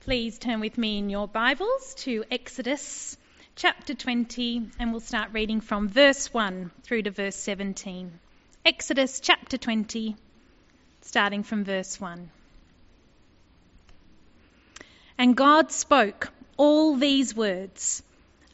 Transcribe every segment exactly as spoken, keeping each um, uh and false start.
Please turn with me in your Bibles to Exodus chapter twenty, and we'll start reading from verse one through to verse seventeen. Exodus chapter twenty, starting from verse one. And God spoke all these words: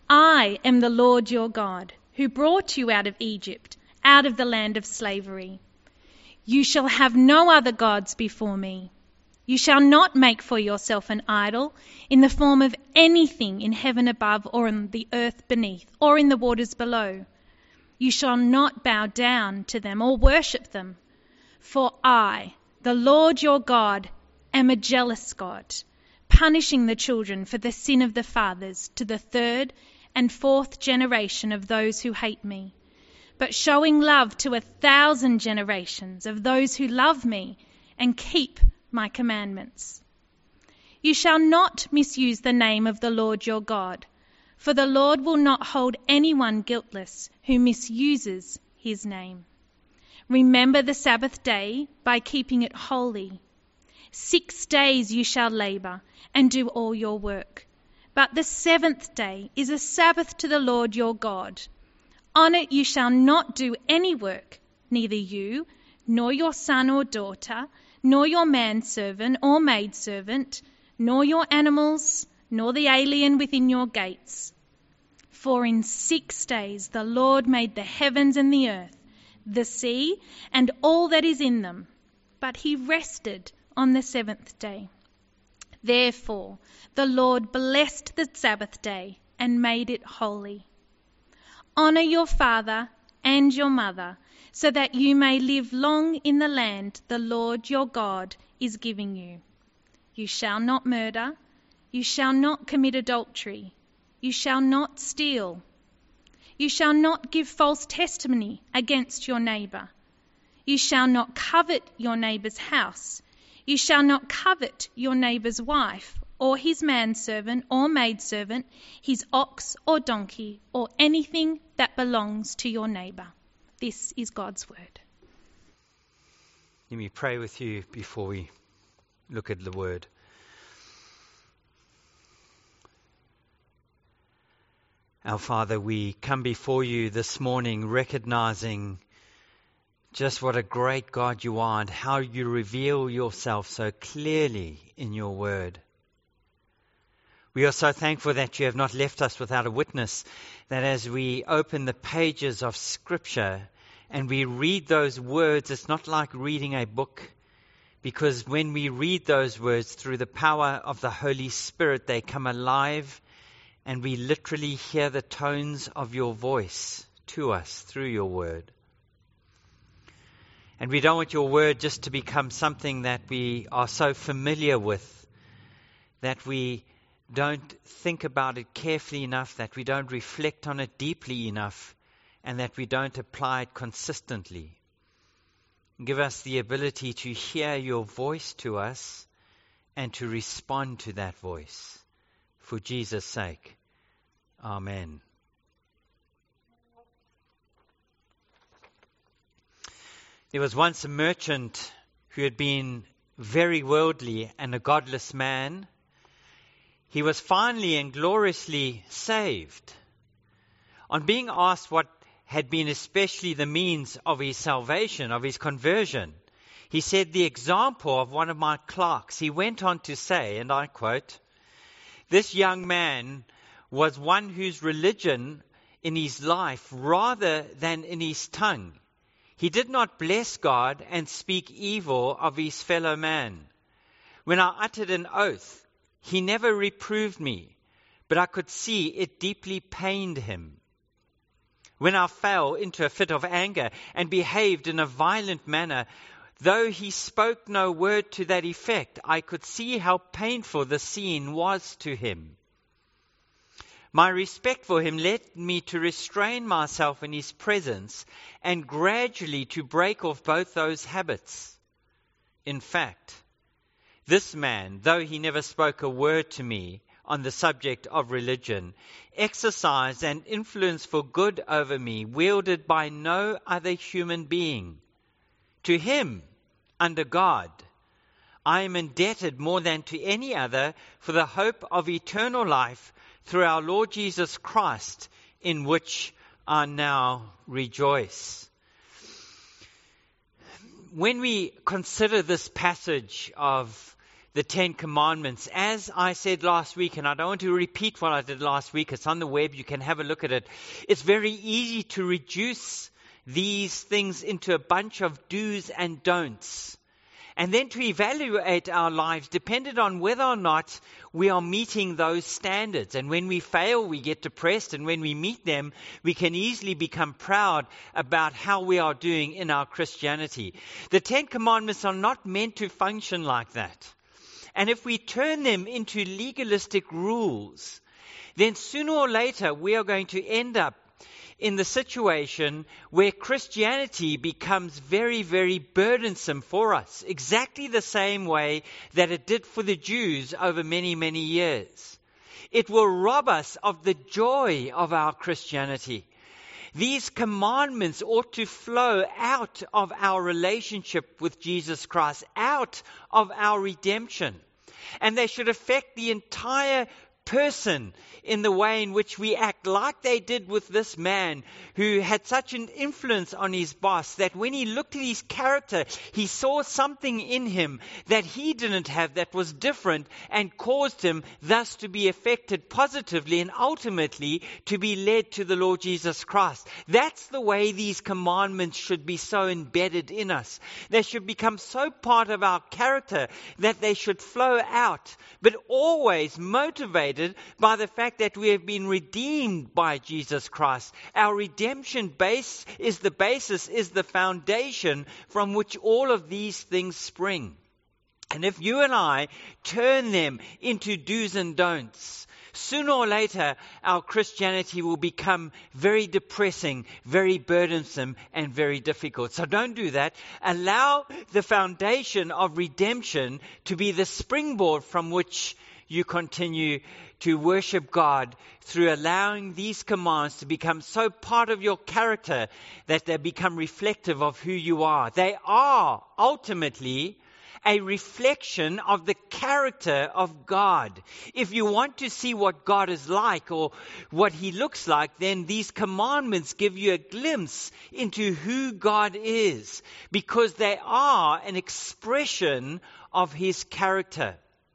I am the Lord your God, who brought you out of Egypt, out of the land of slavery. You shall have no other gods before me. You shall not make for yourself an idol in the form of anything in heaven above or in the earth beneath or in the waters below. You shall not bow down to them or worship them. For I, the Lord your God, am a jealous God, punishing the children for the sin of the fathers to the third and fourth generation of those who hate me, but showing love to a thousand generations of those who love me and keep my commandments. You shall not misuse the name of the Lord your God, for the Lord will not hold anyone guiltless who misuses his name. Remember the Sabbath day by keeping it holy. Six days you shall labor and do all your work, but the seventh day is a Sabbath to the Lord your God. On it you shall not do any work, neither you, nor your son or daughter, nor your manservant or maidservant, nor your animals, nor the alien within your gates. For in six days the Lord made the heavens and the earth, the sea, and all that is in them, but he rested on the seventh day. Therefore the Lord blessed the Sabbath day and made it holy. Honour your father and your mother, so that you may live long in the land the Lord your God is giving you. You shall not murder. You shall not commit adultery. You shall not steal. You shall not give false testimony against your neighbour. You shall not covet your neighbour's house. You shall not covet your neighbour's wife, or his manservant or maidservant, his ox or donkey, or anything that belongs to your neighbour. This is God's word. Let me pray with you before we look at the word. Our Father, we come before you this morning recognizing just what a great God you are and how you reveal yourself so clearly in your word. We are so thankful that you have not left us without a witness, that as we open the pages of Scripture and we read those words, it's not like reading a book, because when we read those words through the power of the Holy Spirit, they come alive and we literally hear the tones of your voice to us through your word. And we don't want your word just to become something that we are so familiar with, that we don't think about it carefully enough, that we don't reflect on it deeply enough, and that we don't apply it consistently. Give us the ability to hear your voice to us and to respond to that voice. For Jesus' sake. Amen. There was once a merchant who had been very worldly and a godless man. He was finally and gloriously saved. On being asked what had been especially the means of his salvation, of his conversion, he said, the example of one of my clerks. He went on to say, and I quote, this young man was one whose religion in his life rather than in his tongue. He did not bless God and speak evil of his fellow man. When I uttered an oath, he never reproved me, but I could see it deeply pained him. When I fell into a fit of anger and behaved in a violent manner, though he spoke no word to that effect, I could see how painful the scene was to him. My respect for him led me to restrain myself in his presence and gradually to break off both those habits. In fact, this man, though he never spoke a word to me on the subject of religion, exercised an influence for good over me, wielded by no other human being. To him, under God, I am indebted more than to any other for the hope of eternal life through our Lord Jesus Christ, in which I now rejoice. When we consider this passage of the Ten Commandments, as I said last week, and I don't want to repeat what I did last week, it's on the web, you can have a look at it. It's very easy to reduce these things into a bunch of do's and don'ts, and then to evaluate our lives depended on whether or not we are meeting those standards. And when we fail, we get depressed, and when we meet them, we can easily become proud about how we are doing in our Christianity. The Ten Commandments are not meant to function like that. And if we turn them into legalistic rules, then sooner or later we are going to end up in the situation where Christianity becomes very, very burdensome for us, exactly the same way that it did for the Jews over many, many years. It will rob us of the joy of our Christianity. These commandments ought to flow out of our relationship with Jesus Christ, out of our redemption. And they should affect the entire person in the way in which we act, like they did with this man who had such an influence on his boss that when he looked at his character, he saw something in him that he didn't have that was different and caused him thus to be affected positively and ultimately to be led to the Lord Jesus Christ. That's the way these commandments should be so embedded in us. They should become so part of our character that they should flow out, but always motivated by the fact that we have been redeemed by Jesus Christ. Our redemption base is the basis, is the foundation from which all of these things spring. And if you and I turn them into do's and don'ts, sooner or later our Christianity will become very depressing, very burdensome, and very difficult. So don't do that. Allow the foundation of redemption to be the springboard from which you continue to worship God, through allowing these commands to become so part of your character that they become reflective of who you are. They are ultimately a reflection of the character of God. If you want to see what God is like or what He looks like, then these commandments give you a glimpse into who God is, because they are an expression of His character.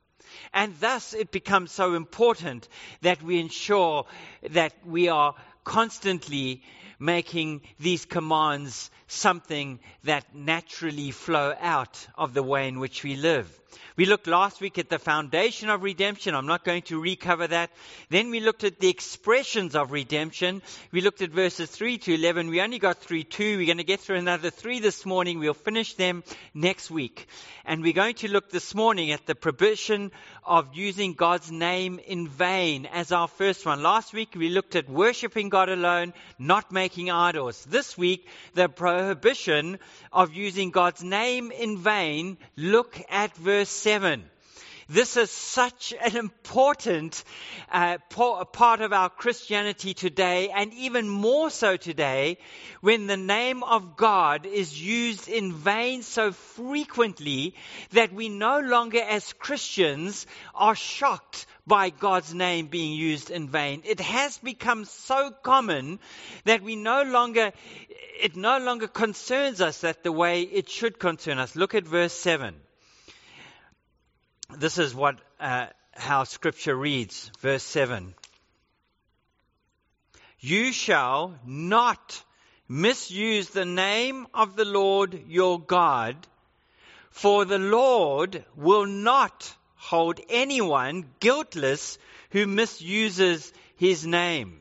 And thus it becomes so important that we ensure that we are constantly making these commands something that naturally flow out of the way in which we live. We looked last week at the foundation of redemption. I'm not going to recover that. Then we looked at the expressions of redemption. We looked at verses three to eleven. We only got through two. We're going to get through another three this morning. We'll finish them next week. And we're going to look this morning at the prohibition of using God's name in vain as our first one. Last week we looked at worshiping God alone, not making idols. This week, the prohibition of using God's name in vain. Look at verse seven. This is such an important uh, part of our Christianity today, and even more so today, when the name of God is used in vain so frequently that we no longer as Christians are shocked by God's name being used in vain. It has become so common that we no longer, it no longer concerns us that the way it should concern us. Look at verse seven. This is what uh, how Scripture reads, verse seven. You shall not misuse the name of the Lord your God, for the Lord will not hold anyone guiltless who misuses his name.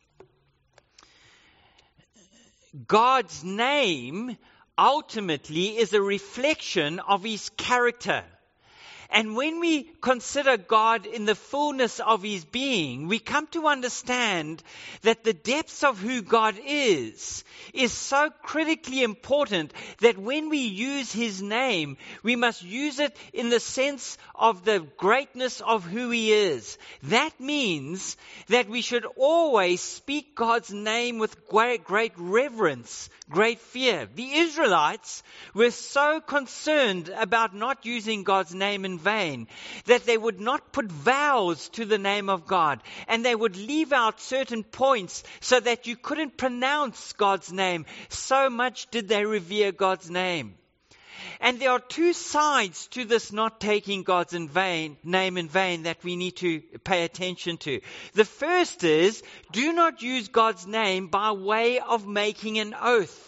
God's name ultimately is a reflection of His character. And when we consider God in the fullness of his being, we come to understand that the depths of who God is is so critically important that when we use his name, we must use it in the sense of the greatness of who he is. That means that we should always speak God's name with great, great reverence, great fear. The Israelites were so concerned about not using God's name in vain that they would not put vowels to the name of God, and they would leave out certain points so that you couldn't pronounce God's name. So much did they revere God's name. And there are two sides to this not taking God's in vain, name in vain that we need to pay attention to. The first is, do not use God's name by way of making an oath.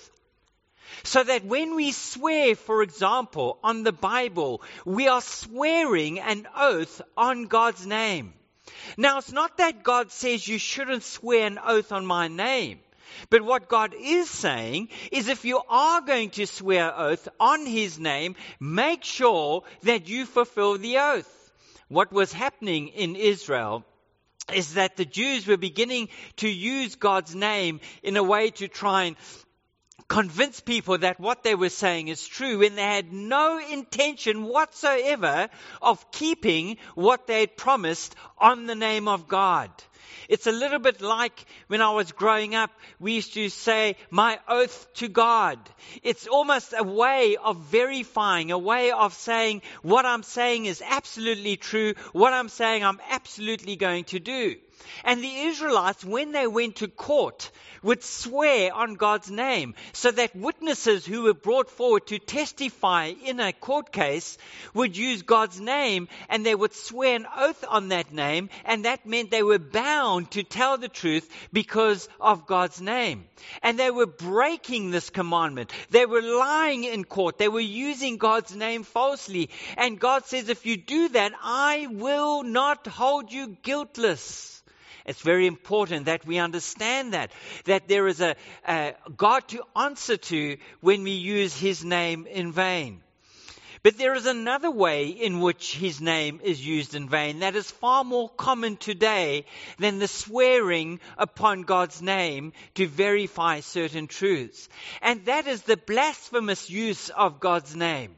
So that when we swear, for example, on the Bible, we are swearing an oath on God's name. Now, it's not that God says you shouldn't swear an oath on my name. But what God is saying is if you are going to swear oath on his name, make sure that you fulfill the oath. What was happening in Israel is that the Jews were beginning to use God's name in a way to try and convince people that what they were saying is true when they had no intention whatsoever of keeping what they had promised on the name of God. It's a little bit like when I was growing up, we used to say, my oath to God. It's almost a way of verifying, a way of saying what I'm saying is absolutely true, what I'm saying I'm absolutely going to do. And the Israelites, when they went to court, would swear on God's name so that witnesses who were brought forward to testify in a court case would use God's name, and they would swear an oath on that name, and that meant they were bound to tell the truth because of God's name. And they were breaking this commandment. They were lying in court. They were using God's name falsely. And God says, if you do that, I will not hold you guiltless. It's very important that we understand that, that there is a, a God to answer to when we use his name in vain. But there is another way in which his name is used in vain that is far more common today than the swearing upon God's name to verify certain truths. And that is the blasphemous use of God's name.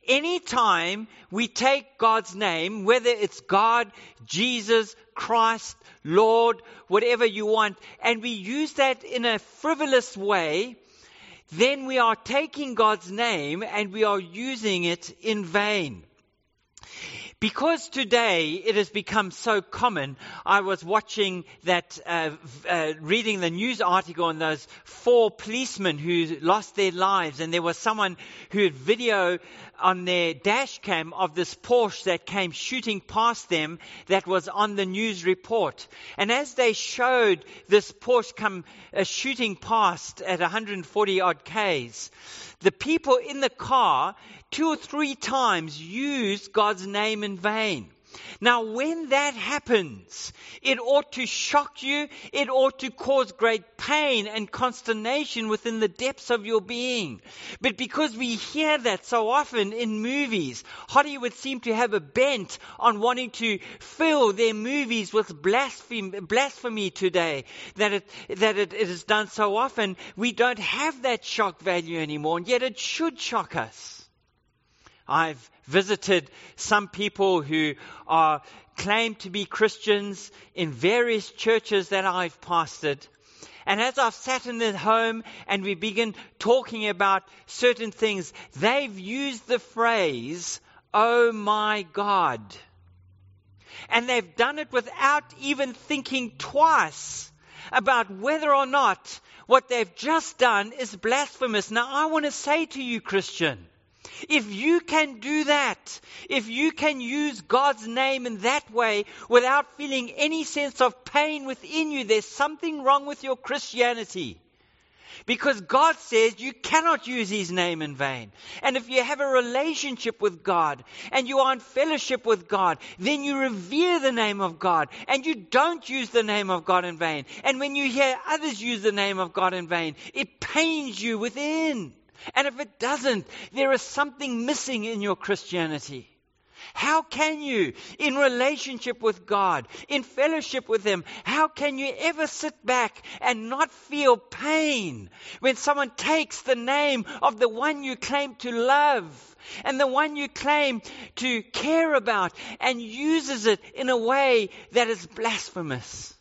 Anytime we take God's name, whether it's God, Jesus, Christ, Lord, whatever you want, and we use that in a frivolous way, then we are taking God's name and we are using it in vain. Because today it has become so common, I was watching that, uh, uh, reading the news article on those four policemen who lost their lives, and there was someone who had video on their dash cam of this Porsche that came shooting past them that was on the news report. And as they showed this Porsche come uh, shooting past at one hundred forty odd Ks, the people in the car two or three times used God's name in vain. Now, when that happens, it ought to shock you. It ought to cause great pain and consternation within the depths of your being. But because we hear that so often in movies, Hollywood seem to have a bent on wanting to fill their movies with blasphemy, blasphemy today, that it, that it, it is done so often. We don't have that shock value anymore, and yet it should shock us. I've visited some people who are claim to be Christians in various churches that I've pastored. And as I've sat in their home and we begin talking about certain things, they've used the phrase, "Oh my God." And they've done it without even thinking twice about whether or not what they've just done is blasphemous. Now, I want to say to you, Christian, if you can do that, if you can use God's name in that way without feeling any sense of pain within you, there's something wrong with your Christianity. Because God says you cannot use his name in vain. And if you have a relationship with God and you are in fellowship with God, then you revere the name of God and you don't use the name of God in vain. And when you hear others use the name of God in vain, it pains you within. And if it doesn't, there is something missing in your Christianity. How can you, in relationship with God, in fellowship with Him, how can you ever sit back and not feel pain when someone takes the name of the one you claim to love and the one you claim to care about and uses it in a way that is blasphemous?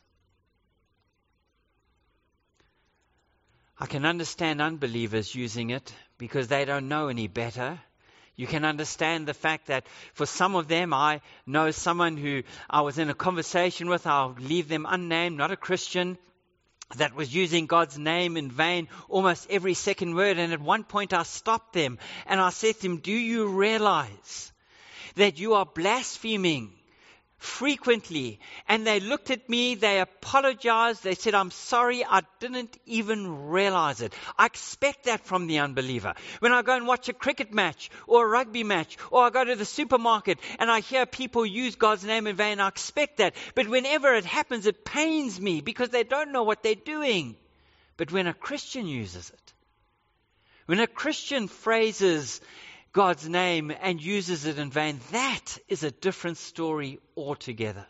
I can understand unbelievers using it because they don't know any better. You can understand the fact that for some of them, I know someone who I was in a conversation with, I'll leave them unnamed, not a Christian, that was using God's name in vain almost every second word. And at one point I stopped them and I said to them, do you realize that you are blaspheming frequently? And they looked at me, they apologized, they said, I'm sorry, I didn't even realize it. I expect that from the unbeliever. When I go and watch a cricket match or a rugby match, or I go to the supermarket and I hear people use God's name in vain, I expect that. But whenever it happens, it pains me because they don't know what they're doing. But when a Christian uses it, when a Christian phrases God's name and uses it in vain, that is a different story altogether.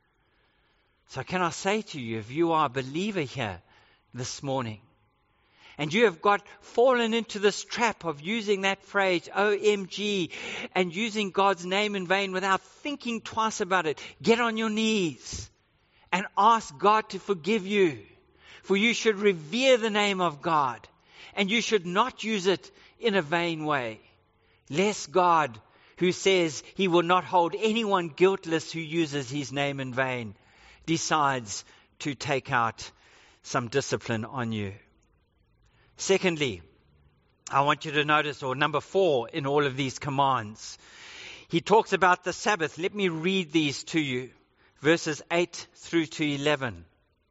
So can I say to you, if you are a believer here this morning, and you have got fallen into this trap of using that phrase, O M G, and using God's name in vain without thinking twice about it, get on your knees and ask God to forgive you. For you should revere the name of God, and you should not use it in a vain way. Lest God, who says He will not hold anyone guiltless who uses His name in vain, decides to take out some discipline on you. Secondly, I want you to notice, or number four in all of these commands, He talks about the Sabbath. Let me read these to you, verses eight through to eleven.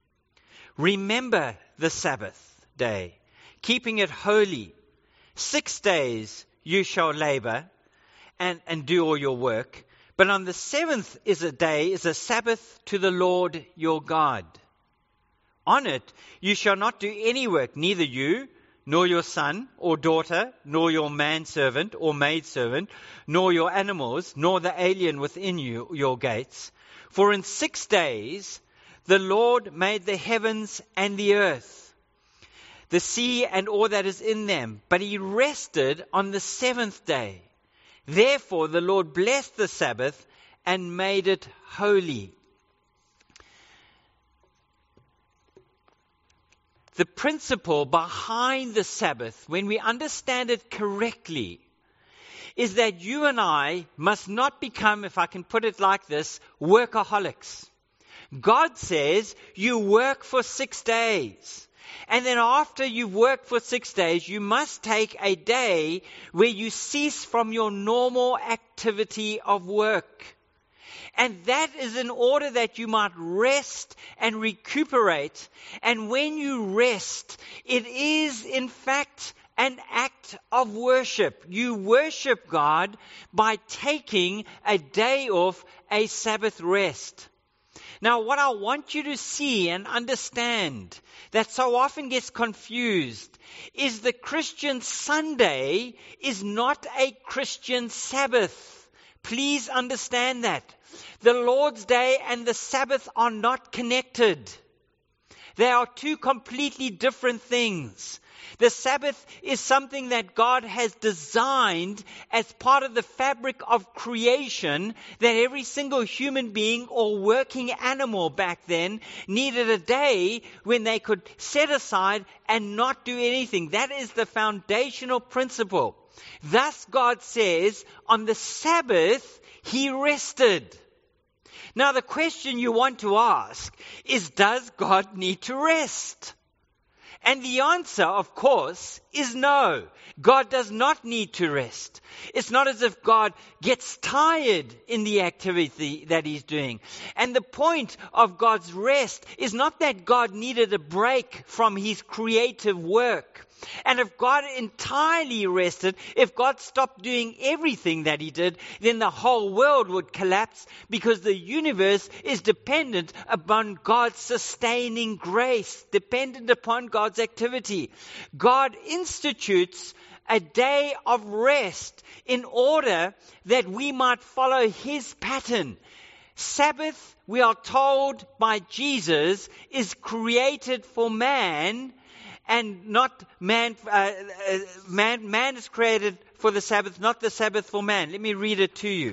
Remember the Sabbath day, keeping it holy. Six days you shall labor and, and do all your work. But on the seventh is a day, is a Sabbath to the Lord your God. On it you shall not do any work, neither you, nor your son or daughter, nor your manservant or maidservant, nor your animals, nor the alien within you, your gates. For in six days the Lord made the heavens and the earth, the sea and all that is in them, but He rested on the seventh day. Therefore the Lord blessed the Sabbath and made it holy. The principle behind the Sabbath, when we understand it correctly, is that you and I must not become, if I can put it like this, workaholics. God says you work for six days. And then after you've worked for six days, you must take a day where you cease from your normal activity of work. And that is in order that you might rest and recuperate. And when you rest, it is in fact an act of worship. You worship God by taking a day off, a Sabbath rest. Now, what I want you to see and understand that so often gets confused is the Christian Sunday is not a Christian Sabbath. Please understand that. The Lord's Day and the Sabbath are not connected. They are two completely different things. The Sabbath is something that God has designed as part of the fabric of creation, that every single human being or working animal back then needed a day when they could set aside and not do anything. That is the foundational principle. Thus God says, on the Sabbath, He rested. Now the question you want to ask is, does God need to rest? And the answer, of course, is no. God does not need to rest. It's not as if God gets tired in the activity that He's doing. And the point of God's rest is not that God needed a break from His creative work. And if God entirely rested, if God stopped doing everything that He did, then the whole world would collapse, because the universe is dependent upon God's sustaining grace, dependent upon God's activity. God institutes a day of rest in order that we might follow his pattern. Sabbath, we are told by Jesus, is created for man and not man. Uh, uh, man, man is created for the Sabbath, not the Sabbath for man. Let me read it to you.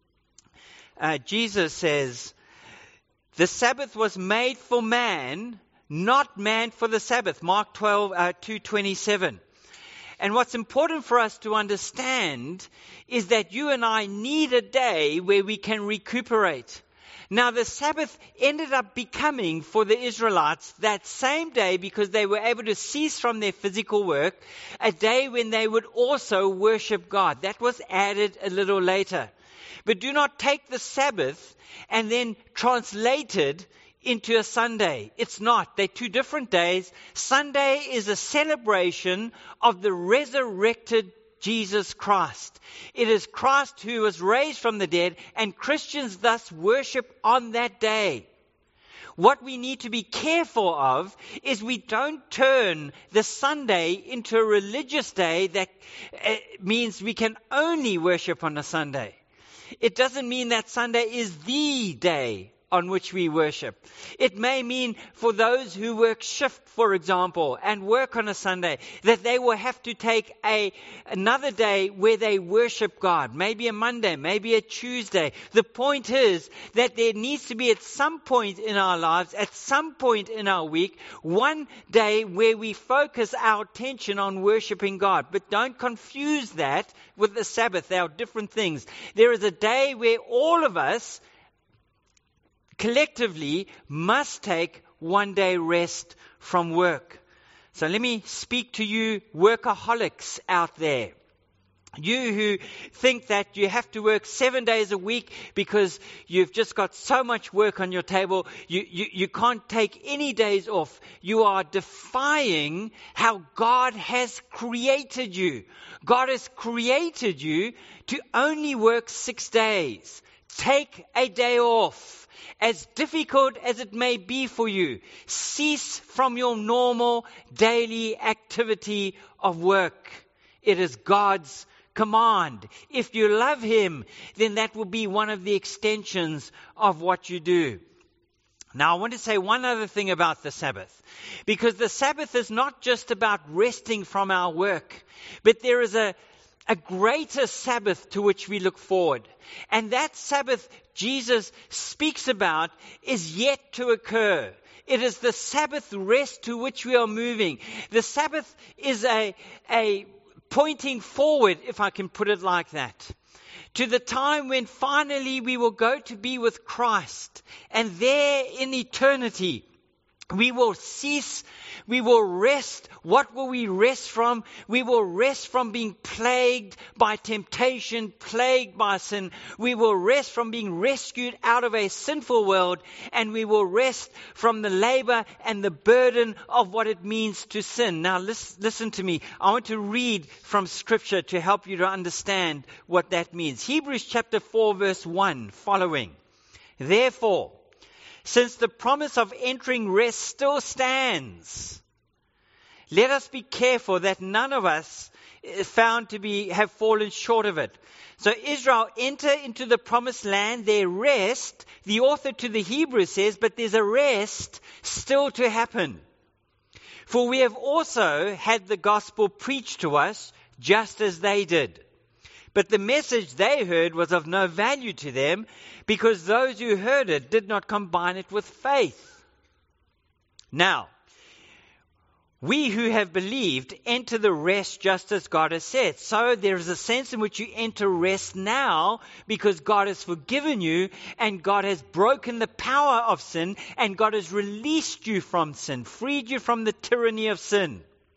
Uh, Jesus says, the Sabbath was made for man, not man for the Sabbath. Mark twelve, uh, two twenty-seven. And what's important for us to understand is that you and I need a day where we can recuperate. Now, the Sabbath ended up becoming for the Israelites that same day, because they were able to cease from their physical work, a day when they would also worship God. That was added a little later. But do not take the Sabbath and then translate it into a Sunday. It's not. They're two different days. Sunday is a celebration of the resurrected Jesus Christ. It is Christ who was raised from the dead, and Christians thus worship on that day. What we need to be careful of is we don't turn the Sunday into a religious day that uh, means we can only worship on a Sunday. It doesn't mean that Sunday is the day on which we worship. It may mean for those who work shift, for example, and work on a Sunday, that they will have to take a another day where they worship God. Maybe a Monday, maybe a Tuesday. The point is that there needs to be at some point in our lives, at some point in our week, one day where we focus our attention on worshiping God. But don't confuse that with the Sabbath. They are different things. There is a day where all of us collectively must take one day rest from work. So let me speak to you workaholics out there. You who think that you have to work seven days a week because you've just got so much work on your table, you, you, you can't take any days off. You are defying how God has created you. God has created you to only work six days. Take a day off. As difficult as it may be for you, cease from your normal daily activity of work. It is God's command. If you love him, then that will be one of the extensions of what you do. Now, I want to say one other thing about the Sabbath, because the Sabbath is not just about resting from our work, but there is a A greater Sabbath to which we look forward. And that Sabbath Jesus speaks about is yet to occur. It is the Sabbath rest to which we are moving. The Sabbath is a, a pointing forward, if I can put it like that, to the time when finally we will go to be with Christ. And there in eternity, we will cease, we will rest. What will we rest from? We will rest from being plagued by temptation, plagued by sin. We will rest from being rescued out of a sinful world, and we will rest from the labor and the burden of what it means to sin. Now listen, listen to me. I want to read from Scripture to help you to understand what that means. Hebrews chapter four verse one following. Therefore, since the promise of entering rest still stands, let us be careful that none of us is found to be have fallen short of it. So Israel enter into the promised land, their rest, the author to the Hebrews says, but there's a rest still to happen. For we have also had the gospel preached to us just as they did. But the message they heard was of no value to them, because those who heard it did not combine it with faith. Now, we who have believed enter the rest just as God has said. So there is a sense in which you enter rest now because God has forgiven you and God has broken the power of sin and God has released you from sin, freed you from the tyranny of sin.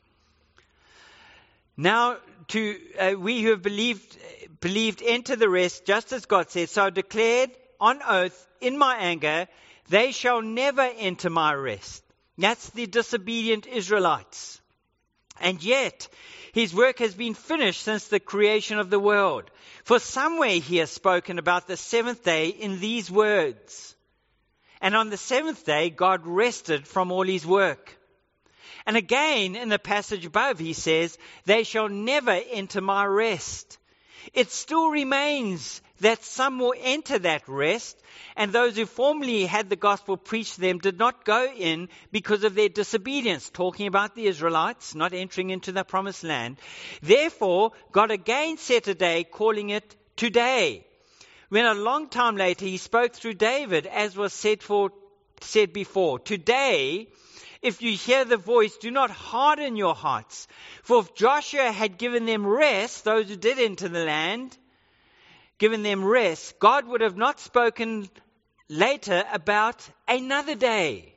Now, to uh, we who have believed believed enter the rest, just as God said. So I declared on oath in my anger, they shall never enter my rest. That's the disobedient Israelites. And yet, his work has been finished since the creation of the world. For somewhere he has spoken about the seventh day in these words. And on the seventh day, God rested from all his work. And again, in the passage above, he says, they shall never enter my rest. It still remains that some will enter that rest, and those who formerly had the gospel preached to them did not go in because of their disobedience, talking about the Israelites not entering into the promised land. Therefore, God again set a day, calling it today. When a long time later he spoke through David, as was said, for, said before, today, if you hear the voice, do not harden your hearts. For if Joshua had given them rest, those who did enter the land, given them rest, God would have not spoken later about another day.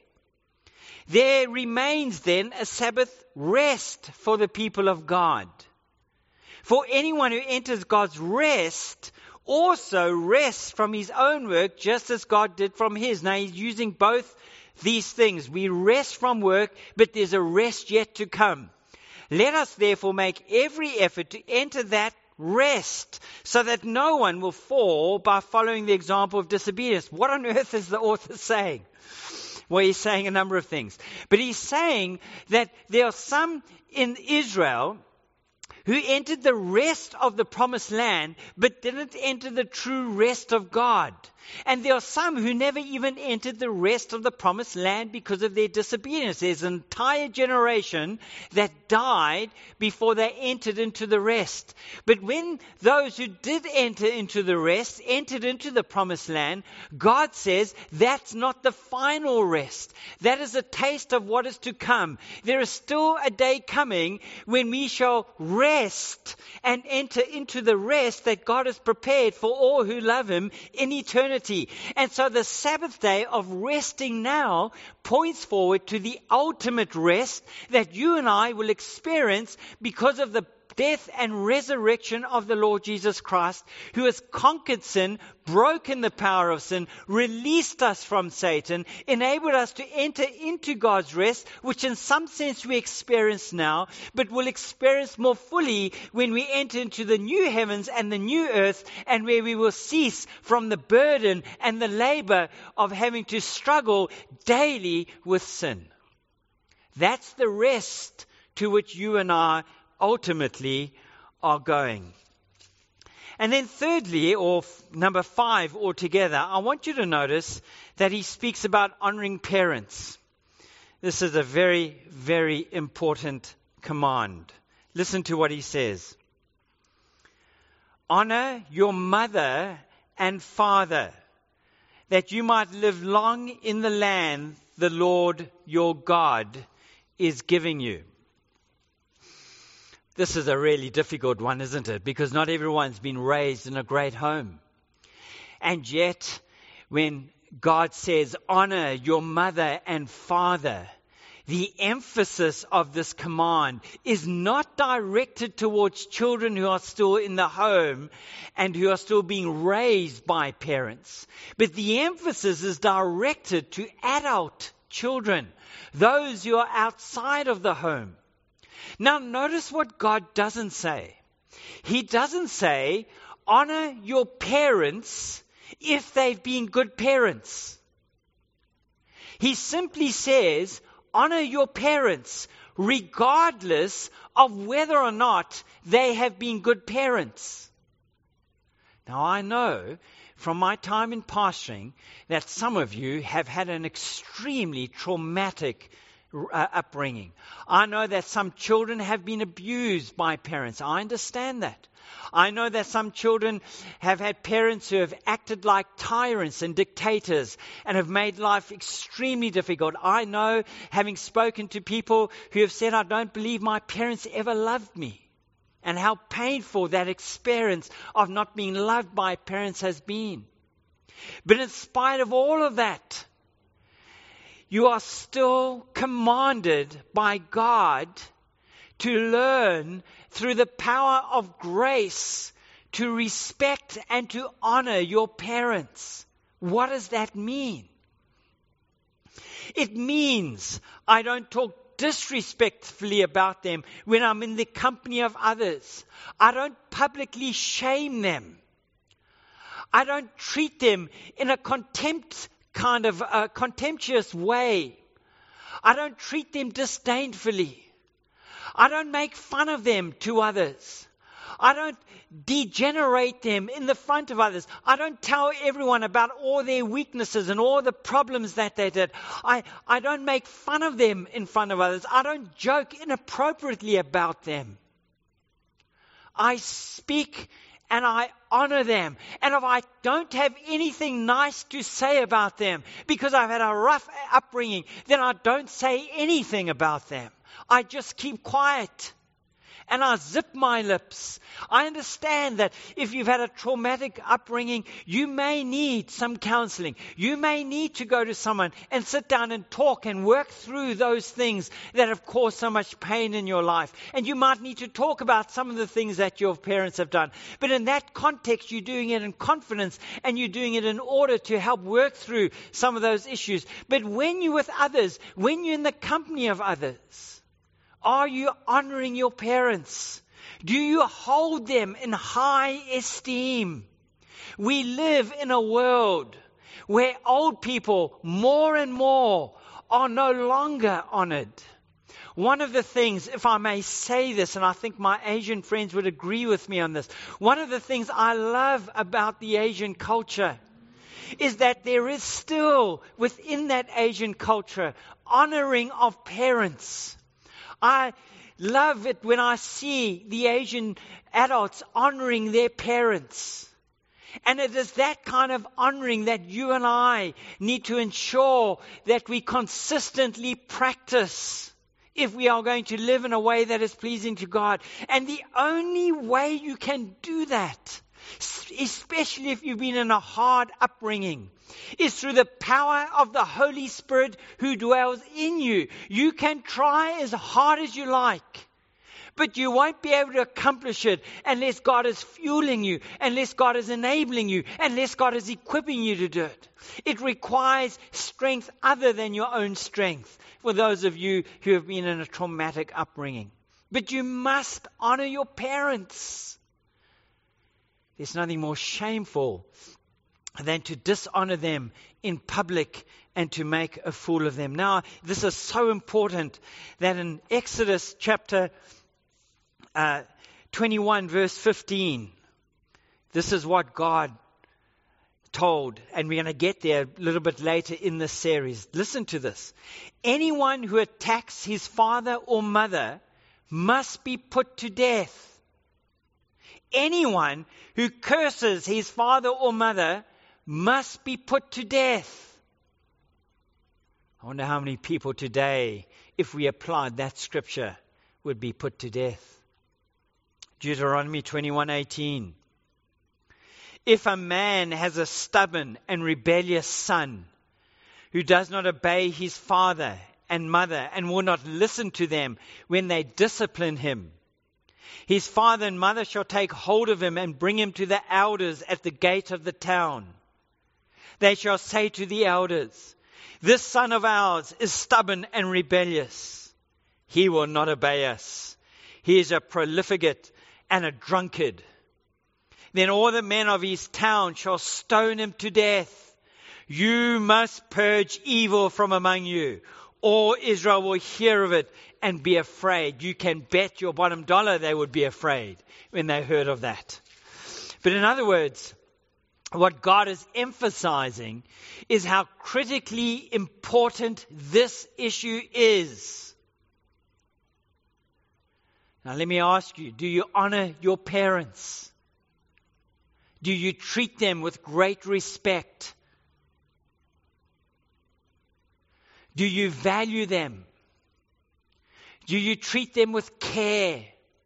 There remains then a Sabbath rest for the people of God. For anyone who enters God's rest also rests from his own work, just as God did from his. Now he's using both these things. We rest from work, but there's a rest yet to come. Let us therefore make every effort to enter that rest, so that no one will fall by following the example of disobedience. What on earth is the author saying? Well, he's saying a number of things. But he's saying that there are some in Israel who entered the rest of the promised land, but didn't enter the true rest of God. And there are some who never even entered the rest of the promised land because of their disobedience. There's an entire generation that died before they entered into the rest. But when those who did enter into the rest, entered into the promised land, God says that's not the final rest. That is a taste of what is to come. There is still a day coming when we shall rest and enter into the rest that God has prepared for all who love him in eternity. And so the Sabbath day of resting now points forward to the ultimate rest that you and I will experience because of the death and resurrection of the Lord Jesus Christ, who has conquered sin, broken the power of sin, released us from Satan, enabled us to enter into God's rest, which in some sense we experience now, but will experience more fully when we enter into the new heavens and the new earth, and where we will cease from the burden and the labor of having to struggle daily with sin. That's the rest to which you and I ultimately are going. And then thirdly, or f- number five altogether, I want you to notice that he speaks about honoring parents. This is a very, very important command. Listen to what he says. Honor your mother and father, that you might live long in the land the Lord your God is giving you. This is a really difficult one, isn't it? Because not everyone's been raised in a great home. And yet, when God says, honor your mother and father, the emphasis of this command is not directed towards children who are still in the home and who are still being raised by parents. But the emphasis is directed to adult children, those who are outside of the home. Now, notice what God doesn't say. He doesn't say, honor your parents if they've been good parents. He simply says, honor your parents regardless of whether or not they have been good parents. Now, I know from my time in pastoring that some of you have had an extremely traumatic Uh, upbringing. I know that some children have been abused by parents. I understand that. I know that some children have had parents who have acted like tyrants and dictators and have made life extremely difficult. I know, having spoken to people who have said, I don't believe my parents ever loved me, and how painful that experience of not being loved by parents has been. But in spite of all of that, you are still commanded by God to learn through the power of grace to respect and to honor your parents. What does that mean? It means I don't talk disrespectfully about them when I'm in the company of others. I don't publicly shame them. I don't treat them in a contempt kind of a contemptuous way. I don't treat them disdainfully. I don't make fun of them to others. I don't degenerate them in the front of others. I don't tell everyone about all their weaknesses and all the problems that they did. I, I don't make fun of them in front of others. I don't joke inappropriately about them. I speak and I honor them. And if I don't have anything nice to say about them because I've had a rough upbringing, then I don't say anything about them. I just keep quiet. And I zip my lips. I understand that if you've had a traumatic upbringing, you may need some counseling. You may need to go to someone and sit down and talk and work through those things that have caused so much pain in your life. And you might need to talk about some of the things that your parents have done. But in that context, you're doing it in confidence and you're doing it in order to help work through some of those issues. But when you're with others, when you're in the company of others, are you honoring your parents? Do you hold them in high esteem? We live in a world where old people more and more are no longer honored. One of the things, if I may say this, and I think my Asian friends would agree with me on this, one of the things I love about the Asian culture is that there is still within that Asian culture honoring of parents. I love it when I see the Asian adults honoring their parents. And it is that kind of honoring that you and I need to ensure that we consistently practice if we are going to live in a way that is pleasing to God. And the only way you can do that, especially if you've been in a hard upbringing, is through the power of the Holy Spirit who dwells in you. You can try as hard as you like, but you won't be able to accomplish it unless God is fueling you, unless God is enabling you, unless God is equipping you to do it. It requires strength other than your own strength for those of you who have been in a traumatic upbringing. But you must honor your parents. There's nothing more shameful than to dishonor them in public and to make a fool of them. Now, this is so important that in Exodus chapter uh, twenty-one, verse fifteen, this is what God told, and we're going to get there a little bit later in this series. Listen to this. Anyone who attacks his father or mother must be put to death. Anyone who curses his father or mother must be put to death. I wonder how many people today, if we applied that scripture, would be put to death. Deuteronomy twenty-one eighteen. If a man has a stubborn and rebellious son who does not obey his father and mother and will not listen to them when they discipline him, his father and mother shall take hold of him and bring him to the elders at the gate of the town. They shall say to the elders, this son of ours is stubborn and rebellious. He will not obey us. He is a profligate and a drunkard. Then all the men of his town shall stone him to death. You must purge evil from among you. All Israel will hear of it and be afraid. You can bet your bottom dollar they would be afraid when they heard of that. But in other words, what God is emphasizing is how critically important this issue is. Now let me ask you, do you honor your parents? Do you treat them with great respect? Do you value them? Do you treat them with care?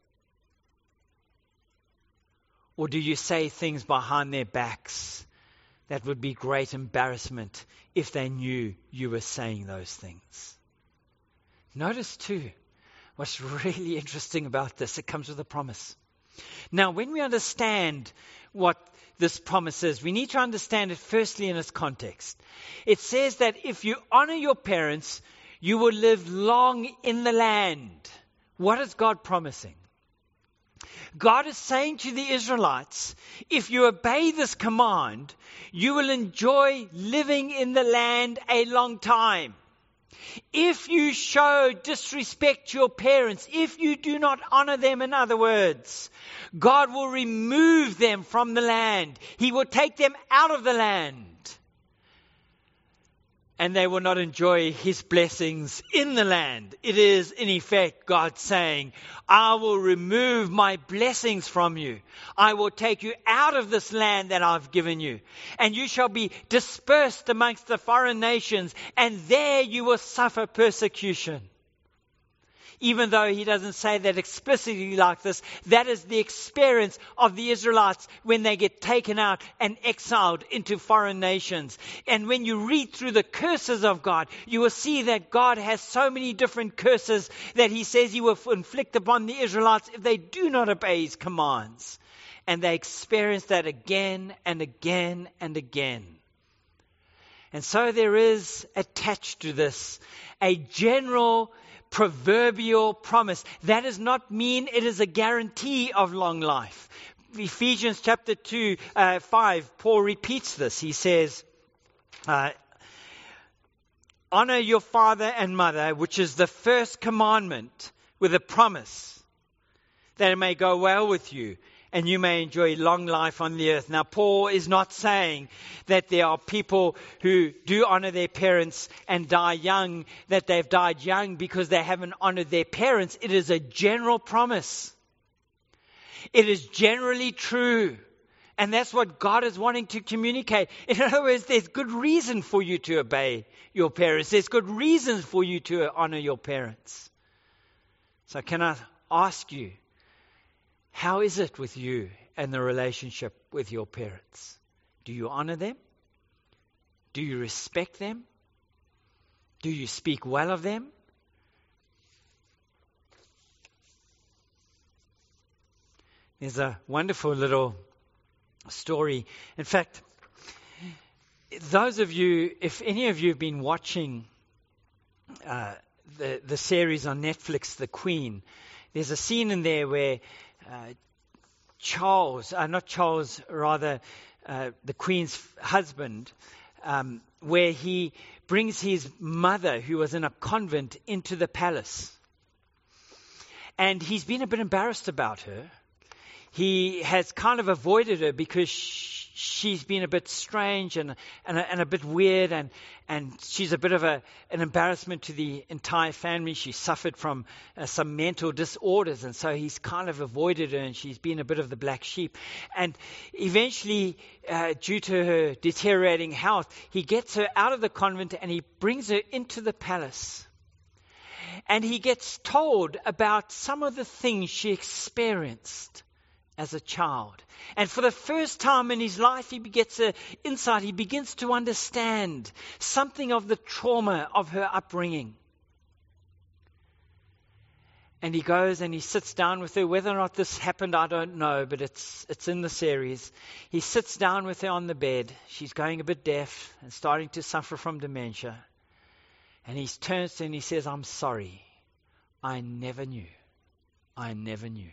Or do you say things behind their backs that would be great embarrassment if they knew you were saying those things? Notice too, what's really interesting about this, it comes with a promise. Now, when we understand what this promise is, we need to understand it firstly in its context. It says that if you honor your parents, you will live long in the land. What is God promising? God is saying to the Israelites, if you obey this command, you will enjoy living in the land a long time. If you show disrespect to your parents, if you do not honor them, in other words, God will remove them from the land. He will take them out of the land. And they will not enjoy His blessings in the land. It is, in effect, God saying, I will remove my blessings from you. I will take you out of this land that I've given you. And you shall be dispersed amongst the foreign nations. And there you will suffer persecution. Even though He doesn't say that explicitly like this, that is the experience of the Israelites when they get taken out and exiled into foreign nations. And when you read through the curses of God, you will see that God has so many different curses that He says He will inflict upon the Israelites if they do not obey His commands. And they experience that again and again and again. And so there is attached to this a general proverbial promise. That does not mean it is a guarantee of long life. Ephesians chapter two, uh, five, Paul repeats this. He says, uh, honor your father and mother, which is the first commandment, with a promise that it may go well with you and you may enjoy long life on the earth. Now, Paul is not saying that there are people who do honor their parents and die young, that they've died young because they haven't honored their parents. It is a general promise. It is generally true. And that's what God is wanting to communicate. In other words, there's good reason for you to obey your parents. There's good reasons for you to honor your parents. So can I ask you, how is it with you and the relationship with your parents? Do you honor them? Do you respect them? Do you speak well of them? There's a wonderful little story. In fact, those of you, if any of you have been watching uh, the, the series on Netflix, The Queen, there's a scene in there where Uh, Charles, uh, not Charles, rather uh, the Queen's husband, um, where he brings his mother, who was in a convent, into the palace. And he's been a bit embarrassed about her. He has kind of avoided her because sh- she's been a bit strange and and a, and a bit weird, and and she's a bit of a an embarrassment to the entire family. She suffered from uh, some mental disorders, and so he's kind of avoided her, and she's been a bit of the black sheep. And eventually, uh, due to her deteriorating health, he gets her out of the convent and he brings her into the palace. And he gets told about some of the things she experienced as a child. And for the first time in his life, he gets an insight. He begins to understand something of the trauma of her upbringing. And he goes and he sits down with her. Whether or not this happened, I don't know, but it's it's in the series. He sits down with her on the bed. She's going a bit deaf and starting to suffer from dementia. And he turns to her and he says, I'm sorry. I never knew. I never knew.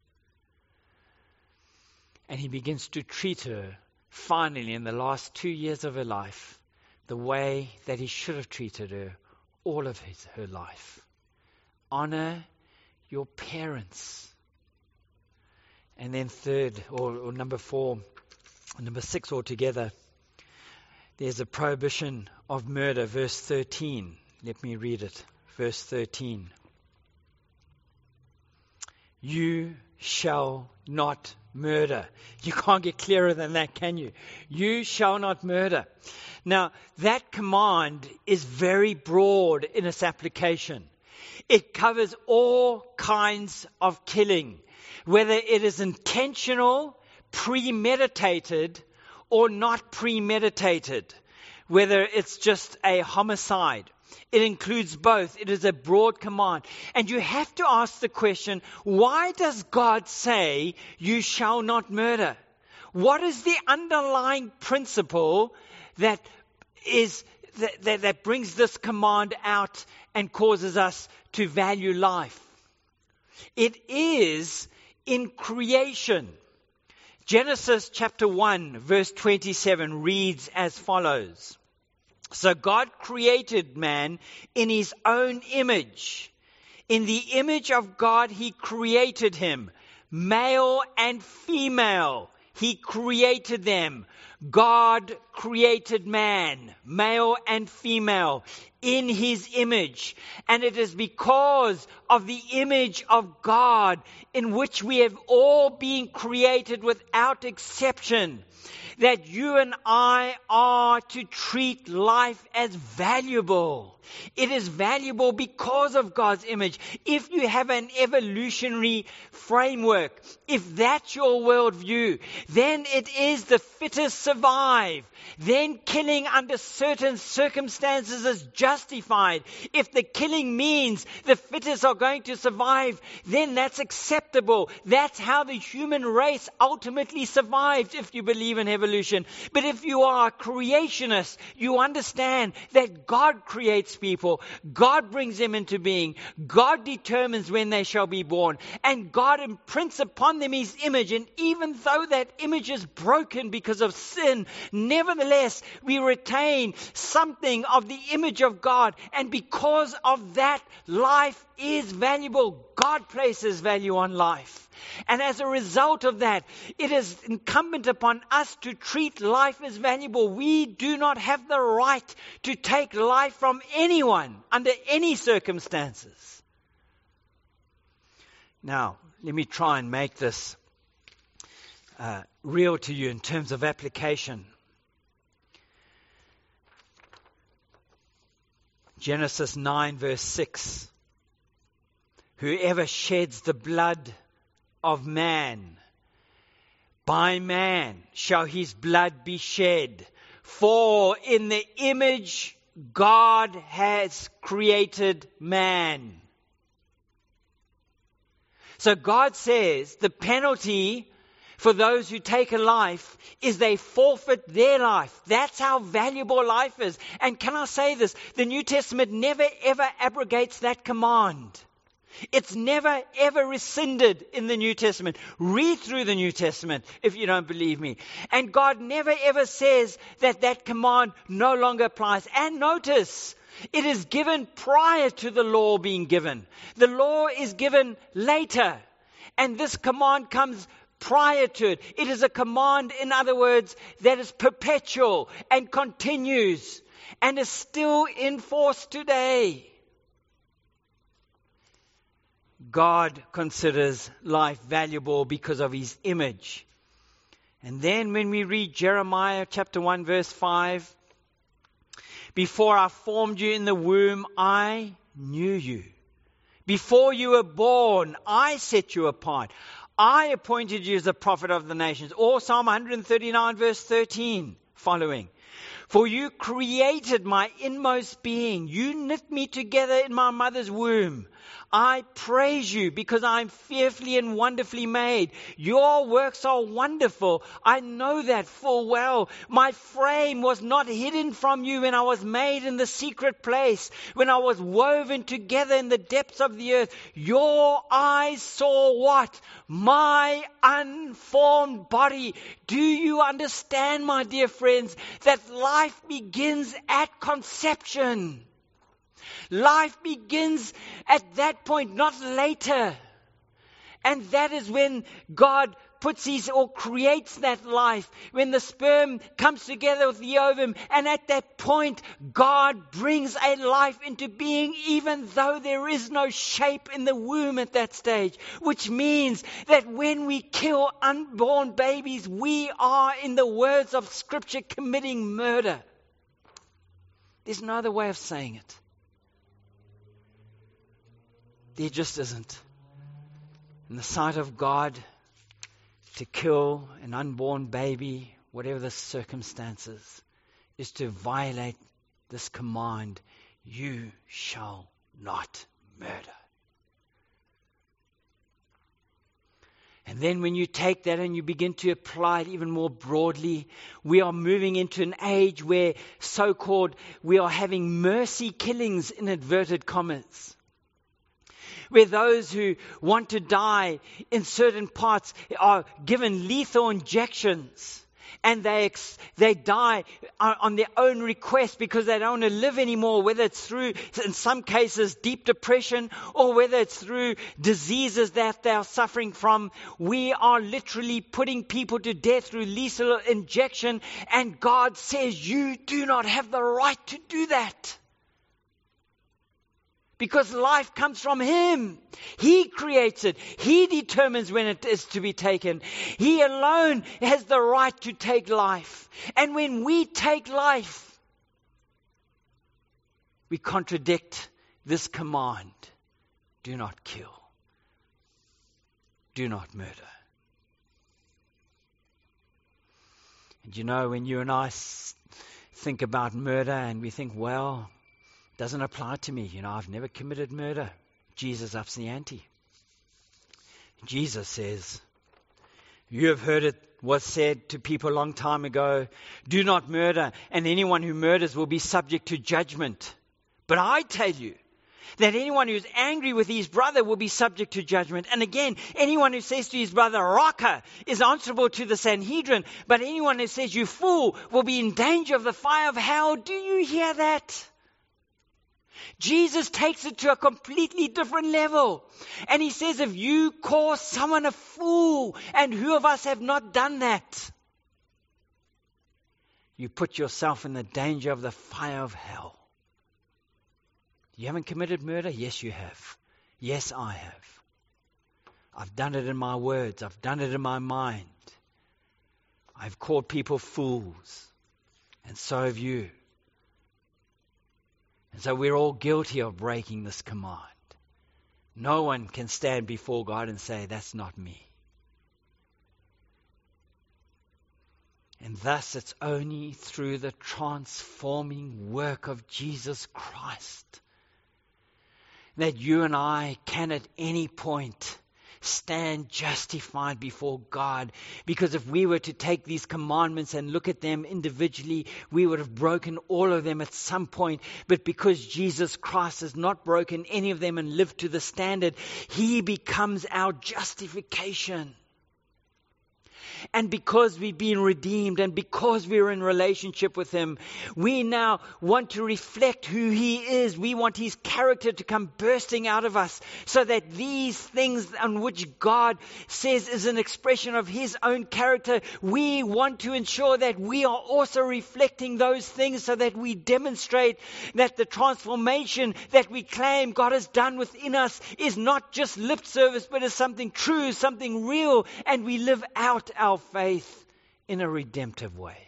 And he begins to treat her, finally, in the last two years of her life, the way that he should have treated her all of his, her life. Honor your parents. And then third, or, or number four, number six altogether, there's a prohibition of murder, verse thirteen. Let me read it. Verse thirteen. You shall not murder. You can't get clearer than that, can you? You shall not murder. Now, that command is very broad in its application. It covers all kinds of killing, whether it is intentional, premeditated, or not premeditated, whether it's just a homicide. It includes both. It is a broad command. And you have to ask the question, why does God say you shall not murder? What is the underlying principle that is that, that, that brings this command out and causes us to value life? It is in creation. Genesis chapter one, verse twenty-seven reads as follows. So God created man in his own image. In the image of God, he created him. Male and female, he created them. God created man, male and female, in his image. And it is because of the image of God in which we have all been created without exception, that you and I are to treat life as valuable. It is valuable because of God's image. If you have an evolutionary framework, if that's your worldview, then it is the fittest survive. Then killing under certain circumstances is justified. If the killing means the fittest are going to survive, then that's acceptable. That's how the human race ultimately survived, if you believe in evolution. But if you are a creationist, you understand that God creates people. God brings them into being. God determines when they shall be born. And God imprints upon them his image. And even though that image is broken because of sin, nevertheless, we retain something of the image of God. And because of that, life is valuable. God places value on life. And as a result of that, it is incumbent upon us to treat life as valuable. We do not have the right to take life from anyone under any circumstances. Now, let me try and make this uh, real to you in terms of application. Genesis nine verse six. Whoever sheds the blood of man, by man shall his blood be shed. For in the image God has created man. So God says the penalty for those who take a life is they forfeit their life. That's how valuable life is. And can I say this? The New Testament never ever abrogates that command. It's never ever rescinded in the New Testament. Read through the New Testament if you don't believe me. And God never ever says that that command no longer applies. And notice, it is given prior to the law being given. The law is given later. And this command comes prior to it. It is a command, in other words, that is perpetual and continues and is still in force today. God considers life valuable because of his image. And then when we read Jeremiah chapter one verse five, before I formed you in the womb, I knew you. Before you were born, I set you apart. I appointed you as a prophet of the nations. Or Psalm one thirty-nine verse thirteen following. For you created my inmost being. You knit me together in my mother's womb. I praise you because I am fearfully and wonderfully made. Your works are wonderful. I know that full well. My frame was not hidden from you when I was made in the secret place, when I was woven together in the depths of the earth. Your eyes saw what? My unformed body. Do you understand, my dear friends, that life begins at conception? Life begins at that point, not later. And that is when God puts his or creates that life, when the sperm comes together with the ovum, and at that point God brings a life into being, even though there is no shape in the womb at that stage. Which means that when we kill unborn babies, we are, in the words of Scripture, committing murder. There's no other way of saying it. There just isn't. In the sight of God, to kill an unborn baby, whatever the circumstances, is to violate this command, you shall not murder. And then when you take that and you begin to apply it even more broadly, we are moving into an age where so-called we are having mercy killings in inverted commas. Where those who want to die in certain parts are given lethal injections. and they ex- they die on, on their own request because they don't want to live anymore, whether it's through, in some cases, deep depression, or whether it's through diseases that they are suffering from. We are literally putting people to death through lethal injection, and God says you do not have the right to do that. Because life comes from Him. He creates it. He determines when it is to be taken. He alone has the right to take life. And when we take life, we contradict this command. Do not kill. Do not murder. And you know, when you and I think about murder and we think, well, doesn't apply to me. You know, I've never committed murder. Jesus ups the ante. Jesus says, you have heard it was said to people a long time ago, do not murder, and anyone who murders will be subject to judgment. But I tell you that anyone who's angry with his brother will be subject to judgment. And again, anyone who says to his brother, Raka, is answerable to the Sanhedrin. But anyone who says, you fool, will be in danger of the fire of hell. Do you hear that? Jesus takes it to a completely different level. And He says, if you call someone a fool, and who of us have not done that? You put yourself in the danger of the fire of hell. You haven't committed murder? Yes, you have. Yes, I have. I've done it in my words. I've done it in my mind. I've called people fools. And so have you. And so we're all guilty of breaking this command. No one can stand before God and say, that's not me. And thus it's only through the transforming work of Jesus Christ that you and I can at any point stand justified before God. Because if we were to take these commandments and look at them individually, we would have broken all of them at some point. But because Jesus Christ has not broken any of them and lived to the standard, He becomes our justification. And because we've been redeemed and because we're in relationship with Him, we now want to reflect who He is. We want His character to come bursting out of us so that these things on which God says is an expression of His own character, we want to ensure that we are also reflecting those things so that we demonstrate that the transformation that we claim God has done within us is not just lip service, but is something true, something real, and we live out our faith in a redemptive way.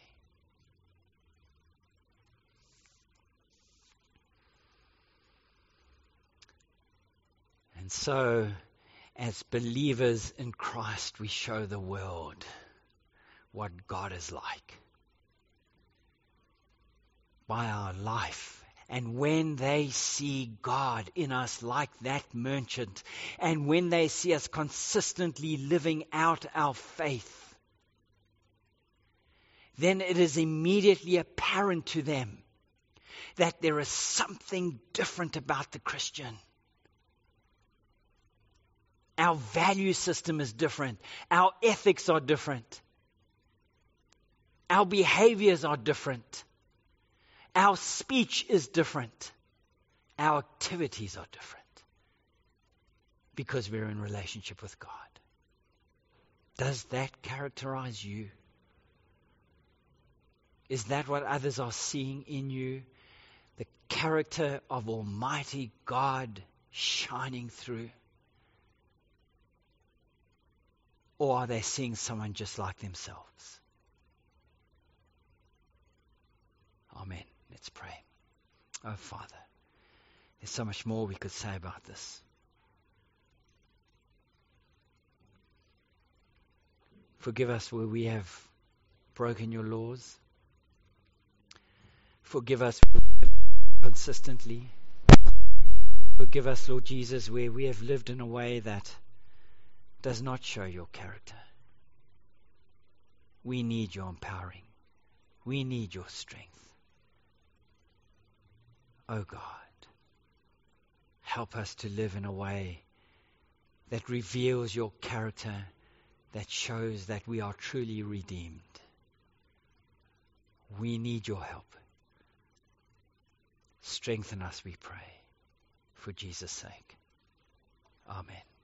And so, as believers in Christ, we show the world what God is like by our life. And when they see God in us like that merchant, and when they see us consistently living out our faith, then it is immediately apparent to them that there is something different about the Christian. Our value system is different. Our ethics are different. Our behaviors are different. Our speech is different. Our activities are different. Because we're in relationship with God. Does that characterize you? Is that what others are seeing in you? The character of Almighty God shining through? Or are they seeing someone just like themselves? Amen. Let's pray. Oh, Father, there's so much more we could say about this. Forgive us where we have broken your laws. Forgive us consistently. Forgive us, Lord Jesus, where we have lived in a way that does not show your character. We need your empowering. We need your strength. Oh God, help us to live in a way that reveals your character, that shows that we are truly redeemed. We need your help. Strengthen us, we pray, for Jesus' sake. Amen.